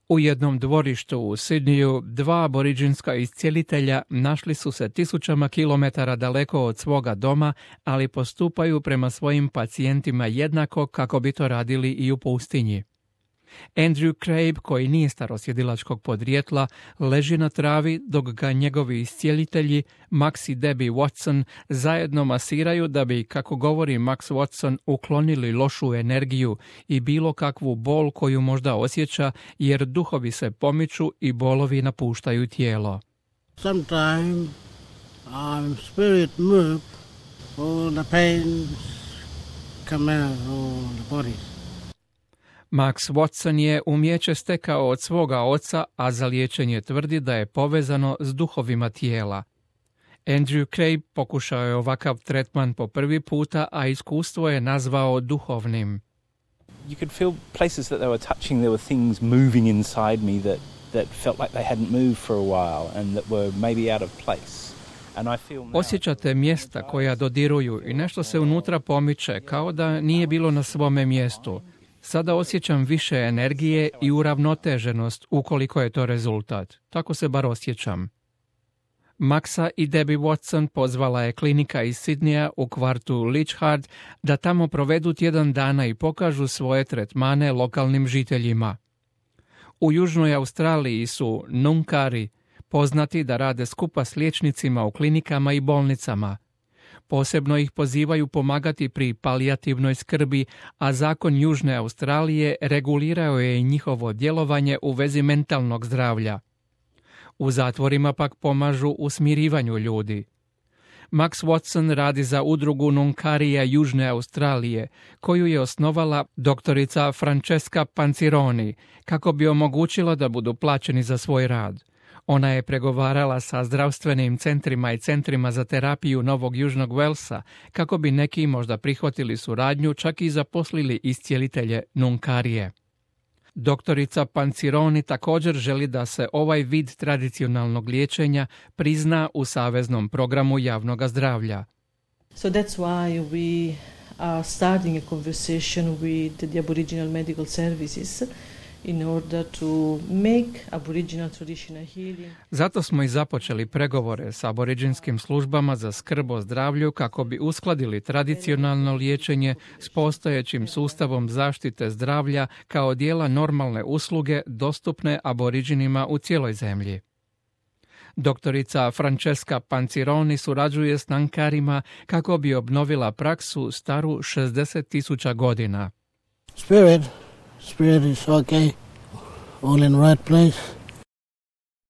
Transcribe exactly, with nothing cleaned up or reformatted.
U jednom dvorištu u Sidneyu dva aboriđinska iscijelitelja našli su se tisućama kilometara daleko od svoga doma, ali postupaju prema svojim pacijentima jednako kako bi to radili i u pustinji. Andrew Crabb, koji nije starosjedilačkog podrijetla, leži na travi dok ga njegovi iscijelitelji, Max i Debbie Watson, zajedno masiraju da bi, kako govori Max Watson, uklonili lošu energiju i bilo kakvu bol koju možda osjeća, jer duhovi se pomiču i bolovi napuštaju tijelo. Sometimes I'm spirit moved, all the pain come out of the body. Max Watson je umijeće stekao od svoga oca, a za liječenje tvrdi da je povezano s duhovima tijela. Andrew Crabb pokušao je ovakav tretman po prvi puta, a iskustvo je nazvao duhovnim. You could feel places that they were touching, there were things moving inside me that, that felt like they hadn't moved for a while and that were maybe out of place. Osjećate mjesta koja dodiruju i nešto se unutra pomiče, kao da nije bilo na svome mjestu. Sada osjećam više energije i uravnoteženost, ukoliko je to rezultat. Tako se bar osjećam. Maxa i Debbie Watson pozvala je klinika iz Sidneya u kvartu Leichhardt da tamo provedu tjedan dana i pokažu svoje tretmane lokalnim žiteljima. U Južnoj Australiji su Nungari poznati da rade skupa s liječnicima u klinikama i bolnicama. Posebno ih pozivaju pomagati pri palijativnoj skrbi, a zakon Južne Australije regulirao je i njihovo djelovanje u vezi mentalnog zdravlja. U zatvorima pak pomažu u smirivanju ljudi. Max Watson radi za udrugu Nunkarija Južne Australije, koju je osnovala doktorica Francesca Pancironi, kako bi omogućila da budu plaćeni za svoj rad. Ona je pregovarala sa zdravstvenim centrima i centrima za terapiju Novog Južnog Walesa, kako bi neki možda prihvatili suradnju, čak i zaposlili iscijelitelje Nunkarije. Doktorica Pancironi također želi da se ovaj vid tradicionalnog liječenja prizna u saveznom programu javnog zdravlja. So that's why we are starting a conversation with the Aboriginal Medical Services in order to make Aboriginal traditional healing. Zato smo i započeli pregovore s aboriđinskim službama za skrb o zdravlju kako bi uskladili tradicionalno liječenje s postojećim sustavom zaštite zdravlja kao dijela normalne usluge dostupne aboriđinima u cijeloj zemlji. Doktorica Francesca Pancironi surađuje s Nankarima kako bi obnovila praksu staru šezdeset tisuća godina. Spirit Spirit is okay, all in the right place.